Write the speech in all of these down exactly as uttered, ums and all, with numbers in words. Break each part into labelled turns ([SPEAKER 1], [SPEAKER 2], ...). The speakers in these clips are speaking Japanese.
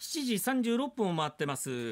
[SPEAKER 1] しちじさんじゅうろっぷんを回ってます。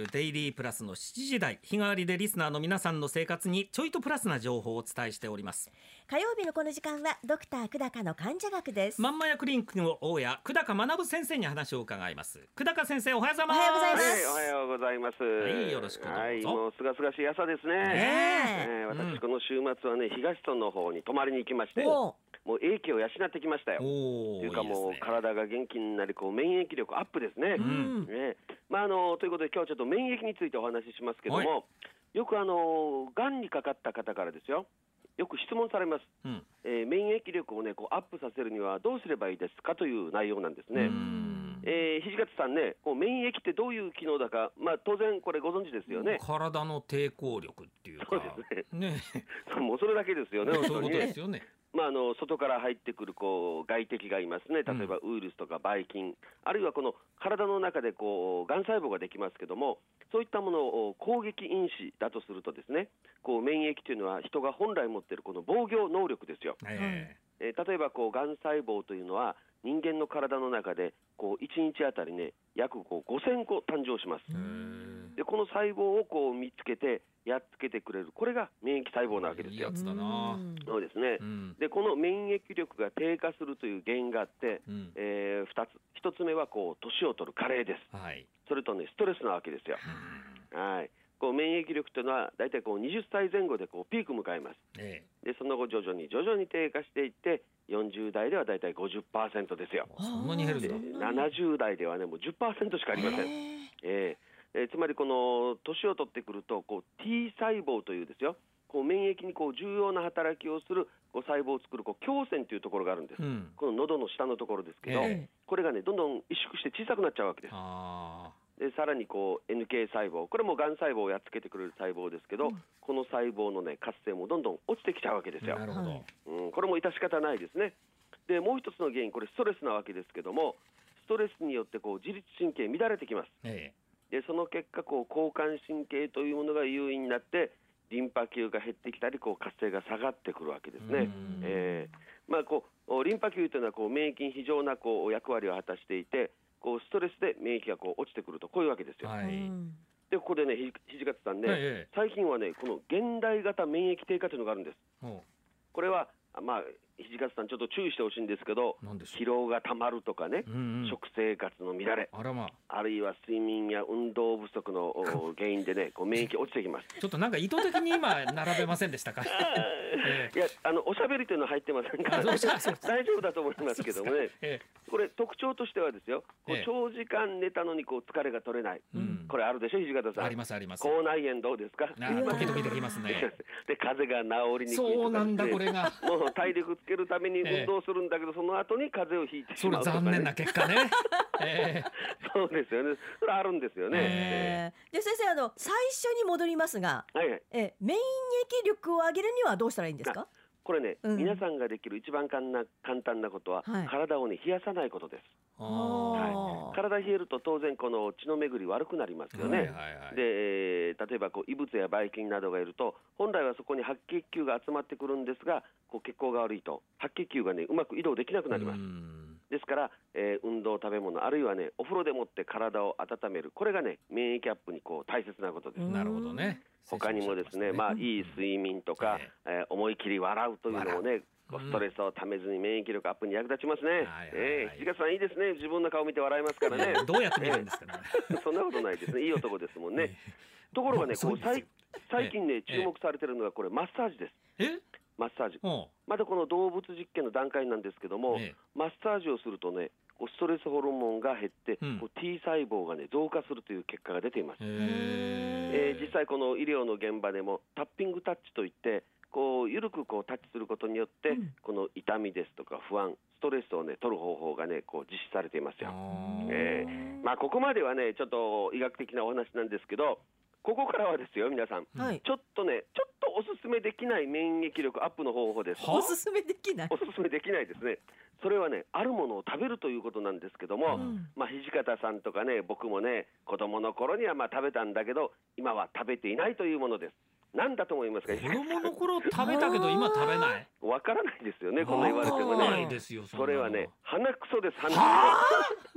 [SPEAKER 1] デイリープラスのしちじ台、日替わりでリスナーの皆さんの生活にちょいとプラスな情報をお伝えしております。
[SPEAKER 2] 火曜日のこの時間はドクター久高の患者学です。
[SPEAKER 1] まんまやクリニックの大家久高学先生に話を伺います。久高先生、おはようございます。
[SPEAKER 2] おはようございます、
[SPEAKER 3] はい、おはようございます。
[SPEAKER 1] はい、よろしくどうぞ。はい、
[SPEAKER 3] もうすがすがしい朝ですね。
[SPEAKER 2] ね
[SPEAKER 3] えー、私この週末はね、東村の方に泊まりに行きまして、
[SPEAKER 2] お
[SPEAKER 3] もう英気を養ってきましたよ。
[SPEAKER 1] お
[SPEAKER 3] というかもう
[SPEAKER 1] いいですね。
[SPEAKER 3] 体が元気になり、こう免疫力アップですね。
[SPEAKER 2] ん
[SPEAKER 3] ね、まああのということで今日はちょっと免疫についてお話ししますけども、
[SPEAKER 1] は
[SPEAKER 3] よくあのがんにかかった方からですよ、よく質問されます。
[SPEAKER 1] うん
[SPEAKER 3] えー免疫力をねこうアップさせるにはどうすればいいですかという内容なんですね。
[SPEAKER 1] うん
[SPEAKER 3] えー、土方さんね、こう免疫ってどういう機能だか、まあ、当然これご存知ですよね。
[SPEAKER 1] 体の抵抗力っていうか、
[SPEAKER 3] そうですね。
[SPEAKER 1] ね
[SPEAKER 3] もうそれだけですよね。
[SPEAKER 1] そういうこと
[SPEAKER 3] 本当にね
[SPEAKER 1] ですよね。
[SPEAKER 3] まあ、あの外から入ってくるこう外敵がいますね。例えばウイルスとかばい菌、あるいはこの体の中でこうがん細胞ができますけども、そういったものを攻撃因子だとするとですね、こう免疫というのは人が本来持っているこの防御能力ですよ。
[SPEAKER 1] え
[SPEAKER 3] えー例えばこうがん細胞というのは人間の体の中でこういちにちあたりね約こうごせんこ誕生します。
[SPEAKER 1] えー
[SPEAKER 3] でこの細胞をこう見つけてやっつけてくれる、これが免疫細胞なわけですよ。
[SPEAKER 1] いいやつだな。
[SPEAKER 2] うん
[SPEAKER 3] そうですね。
[SPEAKER 1] うん
[SPEAKER 3] でこの免疫力が低下するという原因があって、
[SPEAKER 1] うん
[SPEAKER 3] えー、ふたつ、ひとつめはこう年を取る加齢です。
[SPEAKER 1] はい。
[SPEAKER 3] それとねストレスなわけですよ。はいこう免疫力というのはだいたいこうにじゅっさいぜん後でこうピークを迎えます。
[SPEAKER 1] え
[SPEAKER 3] でその後徐々に徐々に低下していってよんじゅう代ではだいたい ごじゅっパーセント ですよ。
[SPEAKER 1] えそんなに減るん
[SPEAKER 3] で
[SPEAKER 1] だ。
[SPEAKER 3] ななじゅう代ではねもう じゅっパーセント しかありません。
[SPEAKER 2] へー
[SPEAKER 3] えーえーつまりこの年を取ってくるとこう T 細胞というですよ、こう免疫にこう重要な働きをするこう細胞を作るこう胸腺というところがあるんです。
[SPEAKER 1] うん
[SPEAKER 3] この喉の下のところですけど、
[SPEAKER 1] え
[SPEAKER 3] これがねどんどん萎縮して小さくなっちゃうわけです。
[SPEAKER 1] あ
[SPEAKER 3] でさらにこう エヌケー 細胞、これもがん細胞をやっつけてくれる細胞ですけど、この細胞のね活性もどんどん落ちてきちゃうわけですよ。
[SPEAKER 1] あなるほど、
[SPEAKER 2] はい
[SPEAKER 3] うん、これも致し方ないですね。でもう一つの原因、これストレスなわけですけども、ストレスによってこう自律神経乱れてきます。
[SPEAKER 1] え
[SPEAKER 3] でその結果こう交感神経というものが優位になってリンパ球が減ってきたりこう活性が下がってくるわけですね。
[SPEAKER 1] うん
[SPEAKER 3] えーまあ、こうリンパ球というのはこう免疫に非常なこう役割を果たしていて、こうストレスで免疫がこう落ちてくるとこういうわけですよ。
[SPEAKER 1] えはい、
[SPEAKER 2] うん
[SPEAKER 3] でここでねひ土方さんね、
[SPEAKER 1] ええ
[SPEAKER 3] 最近はねこの現代型免疫低下というのがあるんです。
[SPEAKER 1] ほ
[SPEAKER 3] これはまあ土方さんちょっと注意してほしいんですけど、
[SPEAKER 1] うなんでしょう。
[SPEAKER 3] 疲労がたまるとかね、
[SPEAKER 1] うんうん、
[SPEAKER 3] 食生活の乱れ、
[SPEAKER 1] あらまあ、
[SPEAKER 3] あるいは睡眠や運動不足のお原因でねこう免疫落ちてきます。
[SPEAKER 1] ちょっとなんか意図的に今並べませんでしたか。え
[SPEAKER 3] いやあのおしゃべりというのは入ってませんから、ね、
[SPEAKER 1] あそうそうそう
[SPEAKER 3] 大丈夫だと思いますけどもね。
[SPEAKER 1] え
[SPEAKER 3] これ特徴としてはですよ、こ
[SPEAKER 1] ええ
[SPEAKER 3] う長時間寝たのにこう疲れが取れない、
[SPEAKER 1] うん
[SPEAKER 3] これあるでしょ土方さん。
[SPEAKER 1] ありますあります。
[SPEAKER 3] 口内炎どうですか。
[SPEAKER 1] あ時々できますね。
[SPEAKER 3] で風邪が治りにくいとかですね、
[SPEAKER 1] そうなんだこれが。
[SPEAKER 3] もう体力つけるために運動するんだけど、その後に風邪をひいてし
[SPEAKER 1] それ
[SPEAKER 3] まうとか、ね、
[SPEAKER 1] 残念な結果ね。え
[SPEAKER 3] そうですよね。それあるんですよね。
[SPEAKER 2] えーで先生、あの最初に戻りますが、
[SPEAKER 3] はいはい。
[SPEAKER 2] え免疫力を上げるにはどうしたらいいんですか？
[SPEAKER 3] これね、
[SPEAKER 2] うん
[SPEAKER 3] 皆さんができる一番簡単な簡単なことは、
[SPEAKER 2] はい
[SPEAKER 3] 体をね冷やさないことです。
[SPEAKER 1] ー
[SPEAKER 2] あー
[SPEAKER 3] 体冷えると当然この血の巡り悪くなりますよね。
[SPEAKER 1] はいはいはい。
[SPEAKER 3] で、えー例えばこう異物やばい菌などがいると本来はそこに白血球が集まってくるんですが、こう血行が悪いと白血球がねうまく移動できなくなります。
[SPEAKER 1] うん
[SPEAKER 3] ですから、えー運動、食べ物、あるいはねお風呂でもって体を温める、これがね免疫アップにこう大切なことです。
[SPEAKER 2] うん
[SPEAKER 1] なるほどね。
[SPEAKER 3] 他にもですね、まあ、いい睡眠とか、えー思い切り笑うというのもね、こうストレスをためずに免疫力アップに役立ちますね。
[SPEAKER 1] はいはいはい
[SPEAKER 3] えー、土方さんいいですね、自分の顔見て笑いますからね。
[SPEAKER 1] どうやって見るんですかね。
[SPEAKER 3] そんなことないですね、いい男ですもんね。ところがね、こう最最近ね、注目されてるのがこれマッサージです。
[SPEAKER 1] え
[SPEAKER 3] マッサージ。
[SPEAKER 1] ほ
[SPEAKER 3] まだこの動物実験の段階なんですけども、
[SPEAKER 1] ええ
[SPEAKER 3] マッサージをするとね、こうストレスホルモンが減って、
[SPEAKER 1] うん
[SPEAKER 3] こう T 細胞がね増加するという結果が出ています。
[SPEAKER 1] うへ
[SPEAKER 3] えー実際この医療の現場でもタッピングタッチといってこう緩くこうタッチすることによって、
[SPEAKER 2] うん
[SPEAKER 3] この痛みですとか不安ストレスをね取る方法がねこう実施されていますよ。えーまあ、ここまではねちょっと医学的なお話なんですけど、ここからはですよ皆さん、
[SPEAKER 2] はい
[SPEAKER 3] ちょっとねちょっとおすすめできない免疫力アップの方法です。
[SPEAKER 1] は
[SPEAKER 2] おすすめできない。
[SPEAKER 3] おすすめできないですね。それはねあるものを食べるということなんですけども、
[SPEAKER 2] うん
[SPEAKER 3] まあ、土方さんとかね僕もね子供の頃にはまあ食べたんだけど今は食べていないというものです。何だと思いますか。
[SPEAKER 1] 子供の頃食べたけど今食べない。
[SPEAKER 3] わからないですよねこんな言われても
[SPEAKER 1] わかんな
[SPEAKER 3] ね。
[SPEAKER 1] いですよ。んなの
[SPEAKER 3] それはね鼻くそです。鼻く
[SPEAKER 1] はあ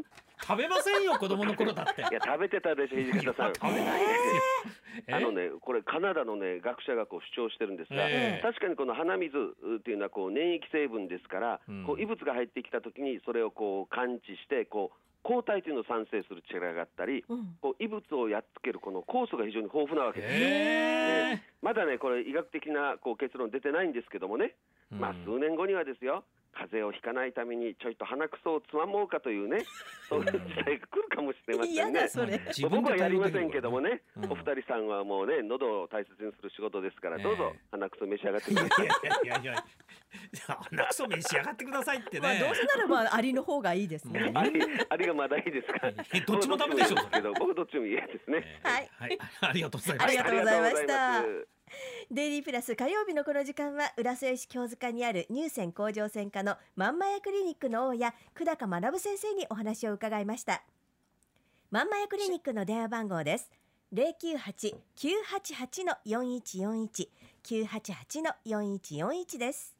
[SPEAKER 1] 食べませんよ子供の頃だって。
[SPEAKER 3] いや食べてたでしょ土方さん。
[SPEAKER 1] 食べないですよ。
[SPEAKER 3] あのね、これカナダのね学者がこう主張してるんですが、
[SPEAKER 1] えー
[SPEAKER 3] 確かにこの鼻水っていうのはこう粘液成分ですから、
[SPEAKER 1] うん
[SPEAKER 3] こう異物が入ってきたときにそれをこう感知してこう抗体というのを産生する力があったり、
[SPEAKER 2] うん
[SPEAKER 3] こう異物をやっつけるこの酵素が非常に豊富なわけですよ。
[SPEAKER 1] へー
[SPEAKER 3] ねまだねこれ医学的なこう結論出てないんですけどもね、まあ
[SPEAKER 1] うん
[SPEAKER 3] 数年後にはですよ、風邪をひかないためにちょいと鼻くそをつまもうかというね、そういう時代が来るかもしれませんね
[SPEAKER 2] 嫌だ。それ。
[SPEAKER 1] 自分で
[SPEAKER 3] 僕はやりませ
[SPEAKER 1] 対応できる
[SPEAKER 3] んけどもね、
[SPEAKER 1] うん
[SPEAKER 3] お二人さんはもうね喉を大切にする仕事ですから、
[SPEAKER 1] ええ
[SPEAKER 3] どうぞ鼻くそ召し上がってく
[SPEAKER 1] いや
[SPEAKER 3] ださい。
[SPEAKER 1] いやいやいやじゃあ鼻くそ召し上がってくださいってね、
[SPEAKER 2] まあどうせならばアリの方がいいですね。
[SPEAKER 3] ありありがまだいいですか。
[SPEAKER 1] えどっちもダメでしょ
[SPEAKER 3] 僕どっちもいいですけど、僕どっちも嫌ですね。
[SPEAKER 1] えー
[SPEAKER 2] はい
[SPEAKER 1] はい、ありがとうございま
[SPEAKER 2] あり
[SPEAKER 1] した。
[SPEAKER 2] がとうございました
[SPEAKER 3] ありがとうございます。
[SPEAKER 2] デイリープラス火曜日のこの時間は浦添市京塚にある乳腺甲状腺科のまんまやクリニックの大家久高学先生にお話を伺いました。まんまやクリニックの電話番号です。ゼロきゅうはち きゅうはちはち よんいちよんいち きゅうはちはち よんいちよんいちです。